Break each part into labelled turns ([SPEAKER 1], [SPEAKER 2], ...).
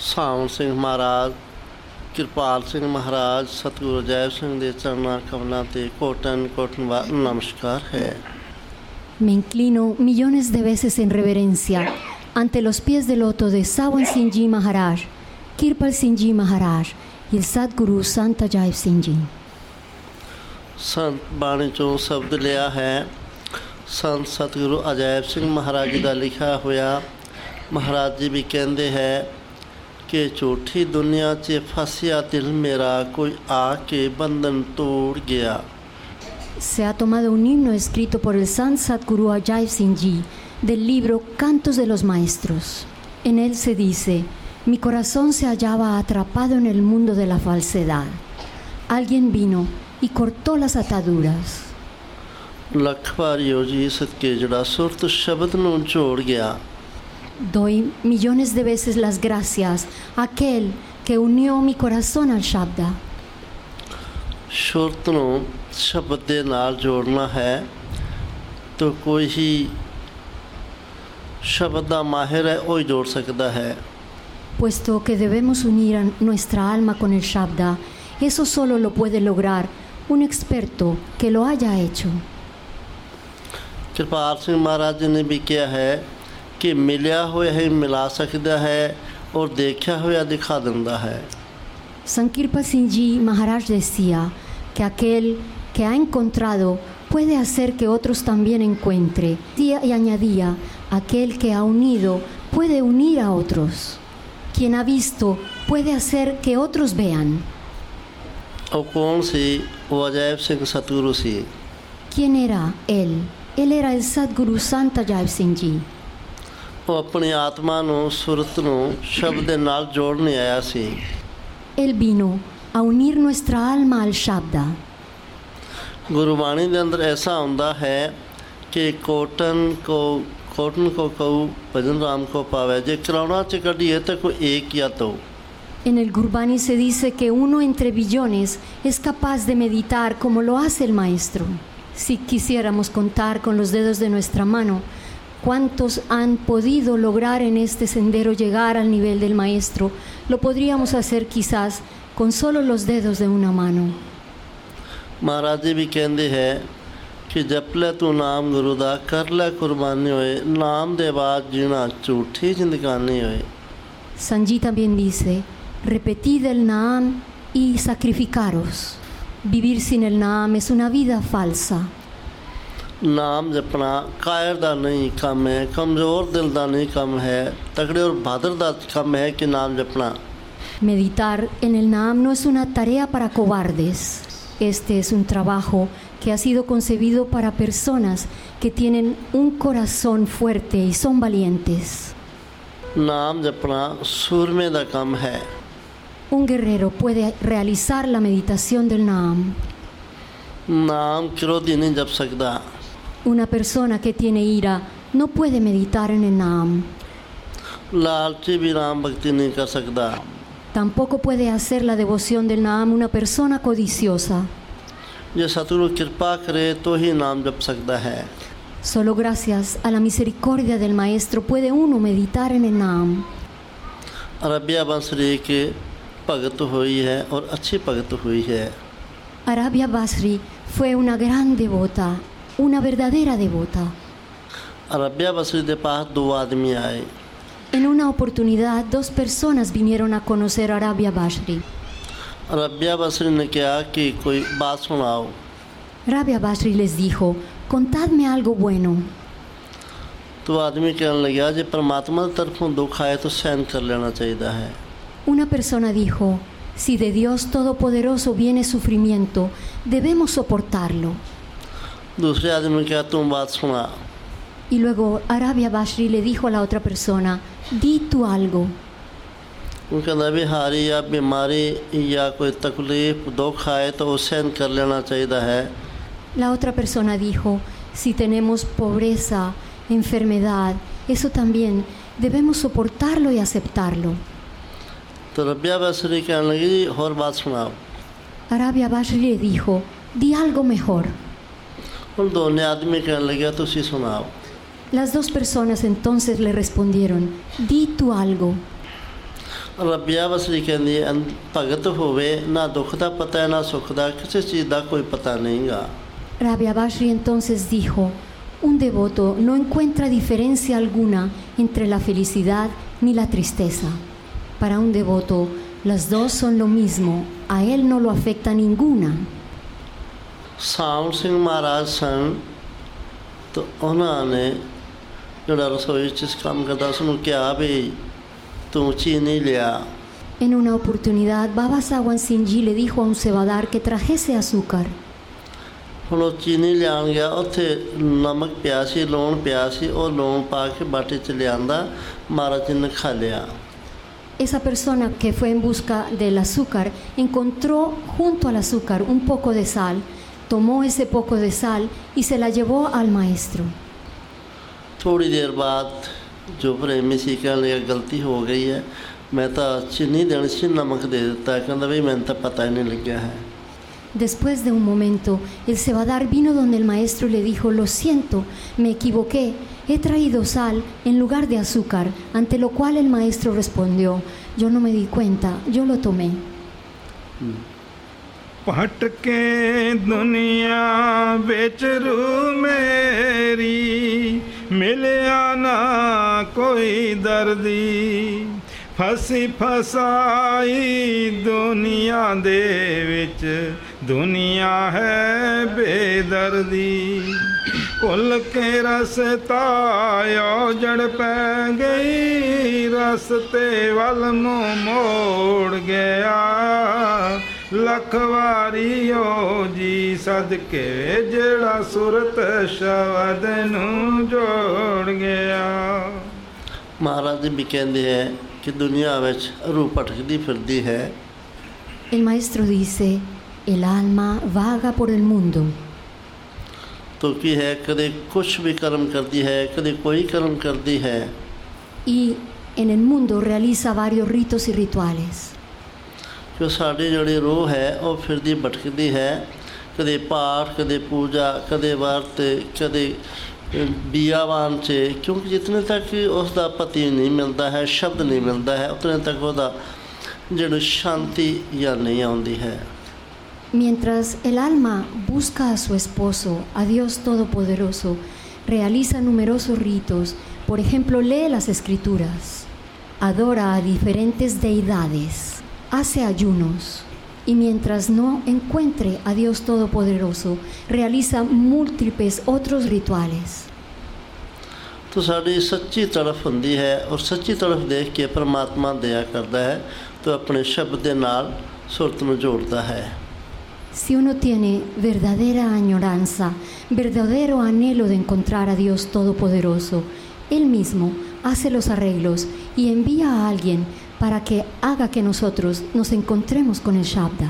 [SPEAKER 1] ਸਾਵਣ ਸਿੰਘ ਮਹਾਰਾਜ, ਕਿਰਪਾਲ ਸਿੰਘ ਮਹਾਰਾਜ, ਸਤਿਗੁਰੂ ਅਜੈਬ ਸਿੰਘ ਦੇ ਚਰਨਾਂ ਕਮਲਾਂ ਤੇ ਕੋਟਨ ਨਮਸਕਾਰ ਹੈ।
[SPEAKER 2] Me inclino millones de veces en reverencia ante los pies de loto de Sawan Singh Ji Maharaj, Kirpal Singh Ji Maharaj y el Sadguru Sant Ajaib Singh Ji।
[SPEAKER 1] ਸੰਤ ਬਾਣੀ ਚੋਂ ਸ਼ਬਦ ਲਿਆ ਹੈ। ਸੰਤ ਸਤਿਗੁਰੂ ਅਜੈਬ ਸਿੰਘ ਮਹਾਰਾਜ ਜੀ ਦਾ ਲਿਖਿਆ ਹੋਇਆ। ਮਹਾਰਾਜ ਜੀ ਵੀ ਕਹਿੰਦੇ ਹੈ ਕਿ ਝੂਠੀ ਦੁਨੀਆ 'ਚ ਫਸਿਆ ਦਿਲ ਮੇਰਾ, ਕੋਈ ਆ ਕੇ ਬੰਧਨ ਤੋੜ ਗਿਆ।
[SPEAKER 2] Se ha tomado un himno escrito por el Sant Sadguru Ajaib Singh Ji del libro Cantos de los Maestros. En él se dice: mi corazón se hallaba atrapado en el mundo de la falsedad. Alguien vino y cortó las ataduras.
[SPEAKER 1] Lakh ਵਾਰੀ ਹੋ ਜੀ ਸਦਕੇ ਜਿਹੜਾ ਸੁਰਤ ਸ਼ਬਦ ਨੂੰ ਜੋੜ ਗਿਆ।
[SPEAKER 2] Doy millones de veces las gracias a aquel que unió mi corazón al Shabda.
[SPEAKER 1] ਸੁਰਤ ਨੂੰ ਸ਼ਬਦ ਦੇ ਨਾਲ ਜੋੜਨਾ ਹੈ ਤਾਂ ਕੋਈ ਹੀ ਸ਼ਬਦ ਦਾ ਮਾਹਿਰ ਹੈ ਉਹ ਹੀ ਜੋੜ ਸਕਦਾ ਹੈ।
[SPEAKER 2] Puesto que debemos unir a nuestra alma con el Shabda, eso solo lo puede lograr un experto que lo haya hecho.
[SPEAKER 1] Kirpal ਸਿੰਘ ਮਹਾਰਾਜ ਜੀ ਨੇ ਵੀ ਕਿਹਾ ਹੈ ਕਿ ਮਿਲਿਆ ਹੋਇਆ ਹੀ ਮਿਲਾ ਸਕਦਾ ਹੈ ਔਰ ਦੇਖਿਆ ਹੋਇਆ ਦਿਖਾ ਦਿੰਦਾ ਹੈ।
[SPEAKER 2] Sankirpa Singh Ji Maharaj decía que aquel que ha encontrado puede hacer que otros también encuentre, y añadía: aquel que ha unido puede unir a otros. Quien ha visto puede hacer que otros vean.
[SPEAKER 1] ਉਹ ਕੌਣ ਸੀ? ਉਹ ਅਜੈਬ ਸਿੰਘ ਸਤਿਗੁਰੂ ਸੀ।
[SPEAKER 2] ¿Quién era él? Él era el Sadguru Sant Ajaib Singh Ji.
[SPEAKER 1] ਉਹ ਆਪਣੀ ਆਤਮਾ ਨੂੰ ਸੁਰਤ ਨੂੰ ਸ਼ਬਦ ਦੇ ਨਾਲ ਜੋੜਨ ਆਇਆ ਸੀ।
[SPEAKER 2] Él vino a unir nuestra alma al Shabda.
[SPEAKER 1] Gurbani ਦੇ ਅੰਦਰ ਐਸਾ ਹੁੰਦਾ ਹੈ ਕਿ ਕੋਟਨ ਕੋ ਕਹੂ ਭਜਨ ਰਾਮ ਕੋ ਪਾਵੇ। ਜੇ ਕਰਾਉਣਾ 'ਚ ਕੱਢੀਏ ਤਾਂ ਕੋਈ ਏਕ ਜਾਂ ਦੋ।
[SPEAKER 2] En el Gurbani se dice que uno entre billones es capaz de meditar como lo hace el maestro. Si quisiéramos contar con los dedos de nuestra mano, ¿cuántos han podido lograr en este sendero llegar al nivel del maestro? Lo podríamos hacer quizás con solo los dedos de una mano.
[SPEAKER 1] Maharaj ਜੀ ਵੀ ਕਹਿੰਦੇ ਹੈ ਕਿ ਜਪ ਲੈ ਤੂੰ ਨਾਮ ਗੁਰੂ ਦਾ, ਕਰ ਲੈ ਕੁਰਬਾਨੀ ਹੋਏ, ਨਾਮ ਦੇ ਬਾਅਦ ਜੀਣਾ ਝੂਠੀ ਜ਼ਿੰਦਗਾਨੀ ਹੋਏ।
[SPEAKER 2] Sanji también dice: repetid el Naam y sacrificaros. Vivir sin el Naam es una vida falsa.
[SPEAKER 1] ਨਾਮ ਜਪਣਾ ਕਾਇਰ ਦਾ ਨਹੀਂ ਕੰਮ ਹੈ, ਕਮਜ਼ੋਰ ਦਿਲ ਦਾ ਨਹੀਂ ਕੰਮ ਹੈ, ਤਕੜੇ ਔਰ ਬਹਾਦਰ ਦਾ ਕੰਮ ਹੈ ਕਿ ਨਾਮ ਜਪਣਾ।
[SPEAKER 2] Meditar en el Naam no es una tarea para cobardes. Este es un trabajo que ha sido concebido para personas que tienen un corazón fuerte y son valientes.
[SPEAKER 1] ਨਾਮ ਜਪਣਾ ਸੂਰਮੇ ਦਾ ਕੰਮ ਹੈ।
[SPEAKER 2] Un guerrero puede realizar la meditación del Naam.
[SPEAKER 1] ਨਾਮ ਕ੍ਰੋਧੀ ਨਹੀਂ ਜਪ ਸਕਦਾ।
[SPEAKER 2] Una persona que tiene ira no puede meditar en el Naam.
[SPEAKER 1] ਲਾਲਚੀ ਵੀ ਨਾਮ ਭਗਤੀ ਨਹੀਂ ਕਰ ਸਕਦਾ।
[SPEAKER 2] Tampoco puede hacer la devoción del Naam una persona codiciosa.
[SPEAKER 1] ਜੇ ਸਤਿਗੁਰੂ ਕਿਰਪਾ ਕਰੇ ਤਾਂ ਹੀ ਨਾਮ ਜਪ ਸਕਦਾ ਹੈ।
[SPEAKER 2] Solo gracias a la misericordia del Maestro puede uno meditar en el Naam.
[SPEAKER 1] Arabia Basri ਇੱਕ ਭਗਤ ਹੋਈ ਹੈ ਔਰ ਅੱਛੀ ਭਗਤ ਹੋਈ ਹੈ।
[SPEAKER 2] Arabia Basri fue una gran devota, una verdadera devota.
[SPEAKER 1] Arabia Basri ਦੇ ਪਾਸ ਦੋ ਆਦਮੀ ਆਏ।
[SPEAKER 2] En una oportunidad, dos personas vinieron a conocer a Arabia Basri.
[SPEAKER 1] Arabia Basri ਨੇ ਕਿਹਾ ਕਿ ਕੋਈ ਬਾਤ ਸੁਣਾਓ।
[SPEAKER 2] Arabia Basri les dijo: contadme algo bueno.
[SPEAKER 1] तो आदमी कहने लगा जो परमात्मा की तरफों दुख आए तो सहन कर लेना चाहिए है।
[SPEAKER 2] Una persona dijo: si de Dios Todopoderoso viene sufrimiento, debemos soportarlo.
[SPEAKER 1] दूसरे आदमी ने कहा तुम बात सुना।
[SPEAKER 2] Y luego Arabia Basri le dijo a la otra persona: di tú algo.
[SPEAKER 1] उनका नबी हारी या बीमारी या कोई तकलीफ दुख आए तो वो सहन कर लेना चाहिए है।
[SPEAKER 2] La otra persona dijo: si tenemos pobreza, enfermedad, eso también debemos soportarlo y aceptarlo.
[SPEAKER 1] तो रबिया बसरी कहने लगी और बात सुनाओ।
[SPEAKER 2] Arabia Basri le dijo: di algo mejor.
[SPEAKER 1] उन दोनों आदमी कहने लगे तो सी सुनाओ।
[SPEAKER 2] Las dos personas entonces le respondieron: di tú algo.
[SPEAKER 1] ਰੱਬੀਆ ਵਸਰੀ ਕਹਿੰਦੀ ਹੈ, ਭਗਤ ਹੋਵੇ ਨਾ ਦੁੱਖ ਦਾ ਪਤਾ ਹੈ ਨਾ ਸੁੱਖ ਦਾ, ਕਿਸੇ ਚੀਜ਼ ਦਾ ਕੋਈ ਪਤਾ ਨਹੀਂਗਾ।
[SPEAKER 2] Rabbi Abashri entonces dijo, un devoto no encuentra diferencia alguna entre la felicidad ni la tristeza. Para un devoto, las dos son lo mismo, a él no lo afecta ninguna.
[SPEAKER 1] ਸਾਮ ਸਿੰਘ ਮਹਾਰਾਜ ਸਨ, ਤਾਂ ਉਹਨਾਂ ਨੇ ਜਿਹੜਾ ਰਸੋਈ 'ਚ ਕੰਮ ਕਰਦਾ ਉਸ ਨੂੰ ਕਿਹਾ ਵੀ ਤੂੰ ਚੀਨੀ ਲਿਆ।
[SPEAKER 2] En una oportunidad, Baba Sawan Singh le dijo a un cebadar que trajese azúcar.
[SPEAKER 1] ਹੁਣ ਉਹ ਚੀਨੀ ਲਿਆਉਣ ਗਿਆ, ਉੱਥੇ ਨਮਕ ਪਿਆ ਸੀ, ਲੂਣ ਪਿਆ ਸੀ, ਉਹ ਲੂਣ ਪਾ ਕੇ ਬਾਟੀ 'ਚ ਲਿਆਂਦਾ, ਮਹਾਰਾਜ ਜੀ ਨੇ ਖਾ ਲਿਆ।
[SPEAKER 2] Esa persona que fue en busca del azúcar encontró junto al azúcar un poco de sal, tomó ese poco de sal y se la llevó al maestro.
[SPEAKER 1] ਥੋੜ੍ਹੀ ਦੇਰ ਬਾਅਦ ਜੋ ਪ੍ਰੇਮੀ ਸੀ ਕਹਿਣ ਲੱਗਾ ਗਲਤੀ ਹੋ ਗਈ ਹੈ, ਮੈਂ ਤਾਂ ਚੀਨੀ ਦੇਣੀ ਸੀ, ਨਮਕ ਦੇ ਦਿੱਤਾ। ਕਹਿੰਦਾ ਵੀ ਮੈਨੂੰ ਤਾਂ ਪਤਾ ਹੀ ਨਹੀਂ ਲੱਗਿਆ ਹੈ।
[SPEAKER 2] Después de un momento, el cebadar vino donde el maestro y le dijo, lo siento, me equivoqué, he traído sal en lugar de azúcar, ante lo cual el maestro respondió, yo no me di cuenta, yo lo tomé.
[SPEAKER 3] ਭਟਕੇ ਦੁਨੀਆ ਵਿੱਚ ਰੂ ਮੇਰੀ, ਮਿਲਿਆ ਨਾ ਕੋਈ ਦਰਦੀ, ਫਸੀ ਫਸਾਈ ਦੁਨੀਆ ਦੇ ਵਿੱਚ, ਦੁਨੀਆ ਹੈ ਬੇਦਰਦੀ। ਭੁੱਲ ਕੇ ਰਸਤਾ ਉਜੜ ਪੈ ਗਈ, ਰਸਤੇ ਵੱਲ ਨੂੰ ਮੋੜ ਗਿਆ। ਲੱਖ ਵਾਰੀ ਓ ਜੀ ਸਦਕੇ ਜਿਹੜਾ ਸੁਰਤ ਸ਼ਬਦ ਨੂੰ ਜੋੜ ਗਿਆ।
[SPEAKER 1] ਮਹਾਰਾਜ ਜੀ ਵੀ ਕਹਿੰਦੇ ਹੈ ਕਿ ਦੁਨੀਆ ਵਿੱਚ ਰੂਹ ਭਟਕਦੀ ਫਿਰਦੀ ਹੈ।
[SPEAKER 2] El maestro dice, el alma vaga por el mundo.
[SPEAKER 1] ਤੋ ਕੀ ਹੈ, ਕਦੇ ਕੁਛ ਵੀ ਕਰਮ ਕਰਦੀ ਹੈ, ਕਦੇ ਕੋਈ ਕਰਮ ਕਰਦੀ ਹੈ।
[SPEAKER 2] Y en el mundo realiza varios ritos y rituales.
[SPEAKER 1] ਜੋ ਸਾਡੀ ਜਿਹੜੀ ਰੂਹ ਹੈ ਉਹ ਫਿਰਦੀ ਭਟਕਦੀ ਹੈ, ਕਦੇ ਪਾਠ, ਕਦੇ ਪੂਜਾ, ਕਦੇ ਵਰਤ, ਕਦੇ ਬੀਆਵਾਨ 'ਚ, ਕਿਉਂਕਿ ਜਿਤਨੇ ਤੱਕ ਉਸ ਦਾ ਪਤੀ ਨਹੀਂ ਮਿਲਦਾ ਹੈ, ਸ਼ਬਦ ਨਹੀਂ ਮਿਲਦਾ ਹੈ, ਉਤਨੇ ਤੱਕ ਉਹਦਾ ਜਿਹੜੀ ਸ਼ਾਂਤੀ ਜਾਂ ਨਹੀਂ ਆਉਂਦੀ ਹੈ।
[SPEAKER 2] Mientras el alma busca a su esposo, a Dios Todopoderoso, realiza numerosos ritos, por ejemplo, lee las escrituras, adora a diferentes deidades, hace ayunos, y mientras no encuentre a Dios Todopoderoso, realiza múltiples otros rituales.
[SPEAKER 1] तो साड़ी सच्ची तड़फ ਹੁੰਦੀ ਹੈ, और सच्ची तड़फ देख के परमात्मा दया करता है, तो अपने शब्द के नाल सुरत में जोड़ता है।
[SPEAKER 2] Si uno tiene verdadera añoranza, verdadero anhelo de encontrar a Dios Todopoderoso, Él mismo hace los arreglos y envía a alguien para que haga que nosotros nos encontremos con el Shabda.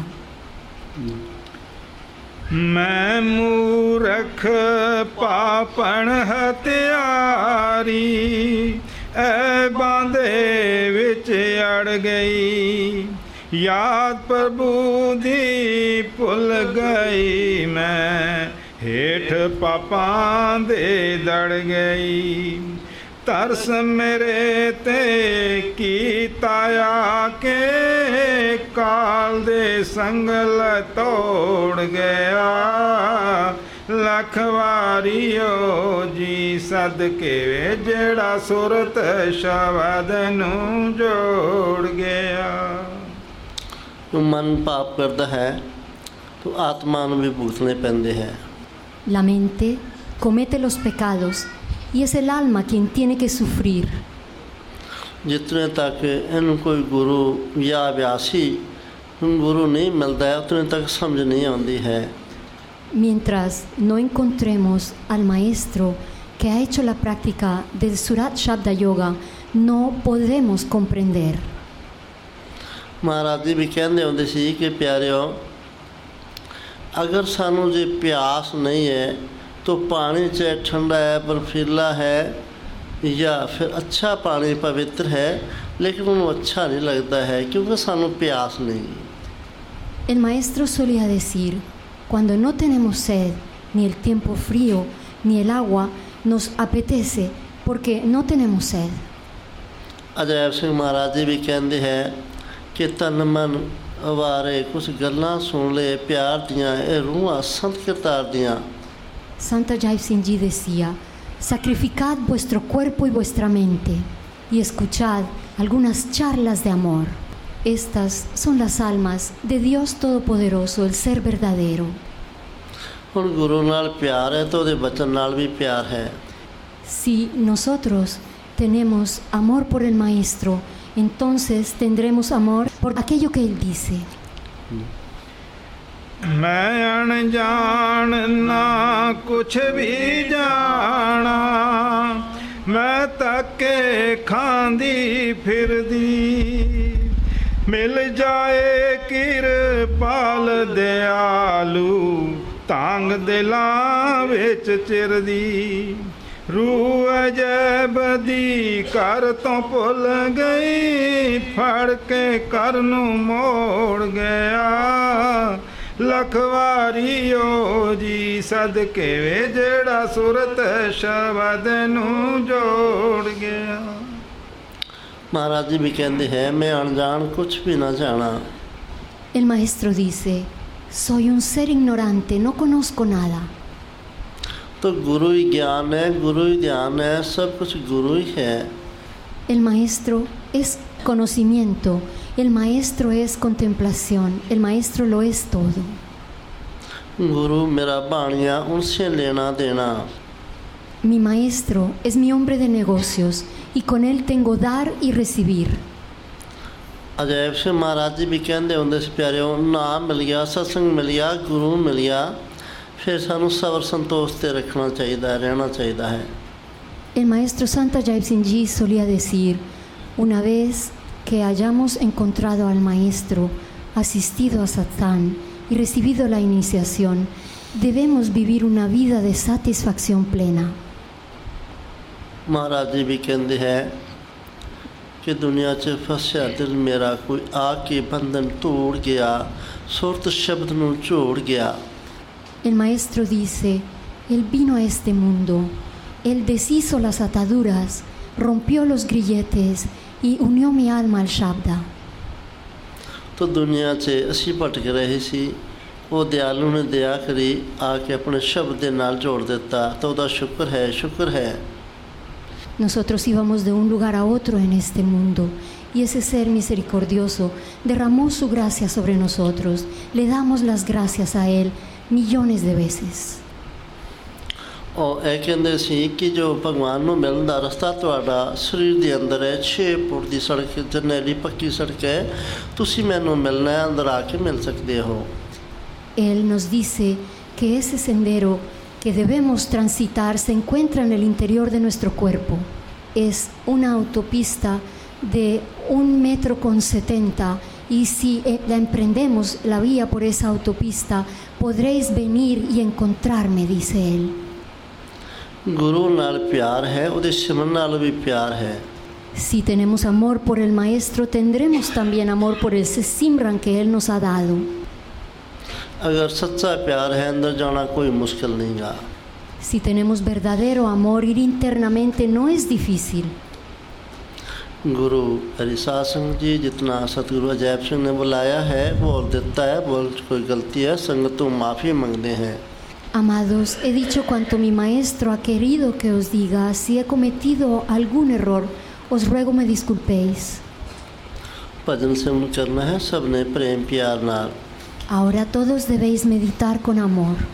[SPEAKER 3] ਮੈਂ ਮੂਰਖ ਪਾਪਣ ਹਤਿਆਰੀ, ਐ ਬਾਂਦੇ ਵਿੱਚ ਅੜ ਗਈ। ਯਾਦ ਪ੍ਰਭੂ ਦੀ ਭੁੱਲ ਗਈ, ਮੈਂ ਹੇਠ ਪਾਪਾਂ ਦੇ ਦੜ ਗਈ। ਤਰਸ ਮੇਰੇ ਤੇ ਕੀਤਾ ਆ ਕੇ, ਕਾਲ ਦੇ ਸੰਗਲ ਤੋੜ ਗਿਆ। ਲੱਖ ਵਾਰੀ ਓ ਜੀ ਸਦਕੇ ਜਿਹੜਾ ਸੁਰਤ ਸ਼ਬਦ ਨੂੰ ਜੋੜ ਗਿਆ।
[SPEAKER 1] ਮਨ ਪਾਪ ਕਰਦਾ ਹੈ ਤਾਂ ਆਤਮਾ ਨੂੰ ਵੀ ਭੁਗਤਣੇ ਪੈਂਦੇ ਹੈ।
[SPEAKER 2] La mente comete los pecados y es el alma quien tiene que sufrir.
[SPEAKER 1] जितने तक इन्हू कोई गुरु या अभ्यासी गुरु नहीं मिलता है, उतने तक समझ नहीं आती है।
[SPEAKER 2] Mientras no encontremos al maestro que ha hecho la práctica del Surat Shabda Yoga, no podemos comprender.
[SPEAKER 1] महाराज जी भी कहते होंगे सी कि प्यारिओ, अगर सानू जे प्यास नहीं है तो पानी चाहे ठंडा है, बर्फीला है, या फिर अच्छा पानी पवित्र है, लेकिन उन्हें अच्छा नहीं लगता है क्योंकि सानू प्यास नहीं।
[SPEAKER 2] El maestro solía decir, cuando no tenemos sed, ni el tiempo frío, ni el agua, nos apetece porque no tenemos sed.
[SPEAKER 1] Ajaib ਸਿੰਘ ਮਹਾਰਾਜ ਜੀ ਵੀ ਕਹਿੰਦੇ ਹੈ ਕਿ ਤਨ ਮਨ ਵਾਰੇ ਕੁਝ ਗੱਲਾਂ ਸੁਣ ਲਏ ਪਿਆਰ ਦੀਆਂ ਇਹ ਰੂਹਾਂ ਸੰਤ ਕਰਤਾਰ ਦੀਆਂ।
[SPEAKER 2] Santo Ajaib Singh Ji decía, sacrificad vuestro cuerpo y vuestra mente y escuchad algunas charlas de amor. Estas son las almas de Dios Todopoderoso, el Ser verdadero.
[SPEAKER 1] ਹੁਣ ਗੁਰੂ ਨਾਲ ਪਿਆਰ ਹੈ ਤਾਂ ਉਹਦੇ ਬਚਨ ਨਾਲ ਵੀ ਪਿਆਰ ਹੈ।
[SPEAKER 2] Si nosotros tenemos amor por el Maestro, entonces tendremos amor por aquello que Él dice.
[SPEAKER 3] ਮੈਂ ਅਣਜਾਣ ਨਾ ਕੁਛ ਵੀ ਜਾਣਾ, ਮੈਂ ਧੱਕੇ ਖਾਂਦੀ ਫਿਰਦੀ, ਮਿਲ ਜਾਏ ਕਿਰਪਾਲ ਦਿਆਲੂ, ਤਾਂਗ ਦਿਲਾਂ ਵਿੱਚ ਚਿਰਦੀ। ਰੂਹ ਅਜੈਬ ਦੀ ਘਰ ਤੋਂ ਭੁੱਲ ਗਈ, ਫੜ ਕੇ ਘਰ ਨੂੰ ਮੋੜ ਗਿਆ। ਲਖਵਾਰੀ ਓ ਜੀ ਸਦਕੇ ਵੇ ਜਿਹੜਾ ਸੁਰਤ ਸ਼ਬਦ ਨੂੰ ਜੋੜ ਗਿਆ।
[SPEAKER 1] ਮਹਾਰਾਜ ਜੀ ਵੀ ਕਹਿੰਦੇ ਹੈ ਮੈਂ ਅਣਜਾਣ ਕੁਛ ਵੀ ਨਾ ਜਾਣਾ।
[SPEAKER 2] El Maestro dice, soy un ser ignorante, no conozco nada.
[SPEAKER 1] तो गुरु ही ज्ञान है, गुरु ही ध्यान है, सब कुछ गुरु ही है।
[SPEAKER 2] El Maestro es conocimiento, el Maestro es contemplación, el Maestro lo es todo.
[SPEAKER 1] गुरु मेरा बाणिया उनसे लेना देना।
[SPEAKER 2] Mi Maestro es mi hombre de negocios y con él tengo dar y recibir.
[SPEAKER 1] Ajaib ਸਿੰਘ ਮਹਾਰਾਜ ਜੀ ਵੀ ਕਹਿੰਦੇ ਹੁੰਦੇ ਸੀ ਪਿਆਰਿਓ, ਨਾਮ ਮਿਲ ਗਿਆ, ਸਤਸੰਗ ਮਿਲ ਗਿਆ, ਗੁਰੂ ਮਿਲ ਗਿਆ, ਫਿਰ ਸਾਨੂੰ ਸਬਰ ਸੰਤੋਸ਼ ਤੇ ਰੱਖਣਾ ਚਾਹੀਦਾ, ਰਹਿਣਾ ਚਾਹੀਦਾ ਹੈ।
[SPEAKER 2] El Maestro Santo Ajaib Singh Ji solía decir, una vez que hayamos encontrado al Maestro, asistido a Satsang y recibido la iniciación, debemos vivir una vida de satisfacción plena.
[SPEAKER 1] Maharaj ਜੀ ਵੀ ਕਹਿੰਦੇ ਹੈ ਕਿ ਦੁਨੀਆ 'ਚ ਫਸਿਆ ਦਿਲ ਮੇਰਾ ਕੋਈ ਆ ਕੇ ਬੰਧਨ ਤੋੜ ਗਿਆ, ਸੁਰਤ ਸ਼ਬਦ ਨੂੰ ਝੋੜ ਗਿਆ।
[SPEAKER 2] El Maestro dice, Él vino a este mundo, Él deshizo las ataduras, rompió los grilletes y unió mi alma al Shabda.
[SPEAKER 1] तो दुनिया 'ਚ ਅਸੀਂ ਭਟਕ ਰਹੇ ਸੀ, ਉਹ ਦਿਆਲੂ ਨੇ ਦਇਆ ਕਰੀ, ਆ ਕੇ ਆਪਣੇ ਸ਼ਬਦ ਦੇ ਨਾਲ ਜੋੜ ਦਿੱਤਾ, ਤਾਂ ਉਹਦਾ ਸ਼ੁਕਰ ਹੈ, ਸ਼ੁਕਰ ਹੈ।
[SPEAKER 2] Nosotros íbamos de un lugar a otro en este mundo y ese ser misericordioso derramó su gracia sobre nosotros. Le damos las gracias a Él millones de veces.
[SPEAKER 1] ਉਹ ਇਹ ਕਹਿੰਦੇ ਸੀ ਕਿ ਜੋ ਭਗਵਾਨ ਨੂੰ ਮਿਲਣ ਦਾ ਰਸਤਾ ਤੁਹਾਡਾ ਸਰੀਰ ਦੇ ਅੰਦਰ ਹੈ, 6 ਫੁੱਟ ਦੀ ਸੜਕ, ਜਰਨੈਲੀ ਪੱਕੀ ਸੜਕ ਹੈ, ਤੁਸੀਂ ਮੈਨੂੰ ਮਿਲਣਾ ਹੈ, ਅੰਦਰ ਆ ਕੇ ਮਿਲ ਸਕਦੇ ਹੋ।
[SPEAKER 2] Él nos dice que ese sendero que debemos transitar se encuentra en el interior de nuestro cuerpo. Es una autopista de 1,70 m y si la emprendemos la vía por esa autopista podréis venir y encontrarme, dice él.
[SPEAKER 1] ਗੁਰੂ ਨਾਲ ਪਿਆਰ ਹੈ, ਉਹਦੇ ਸਿਮਰਨ ਨਾਲ ਵੀ ਪਿਆਰ ਹੈ।
[SPEAKER 2] Si tenemos amor por el Maestro, tendremos también amor por ese Simran que Él nos ha dado.
[SPEAKER 1] ਅਗਰ ਸੱਚਾ ਪਿਆਰ ਹੈ, ਅੰਦਰ ਜਾਣਾ ਕੋਈ ਮੁਸ਼ਕਿਲ ਨਹੀਂ ਗਾ।
[SPEAKER 2] Si tenemos verdadero amor, ir internamente no es difícil.
[SPEAKER 1] गुरु हरिसाध सिंह जी जितना सतगुरु अजैब सिंह ने बुलाया है बोल देता है, बोल कोई गलती है संगत तो माफ़ी मांगते हैं।
[SPEAKER 2] Amados, he dicho cuanto mi Maestro ha querido que os diga. Si he cometido algún error, os ruego me disculpéis.
[SPEAKER 1] भजन सिमरन करना है सबने प्रेम प्यार नाल।
[SPEAKER 2] Ahora todos debéis meditar con amor.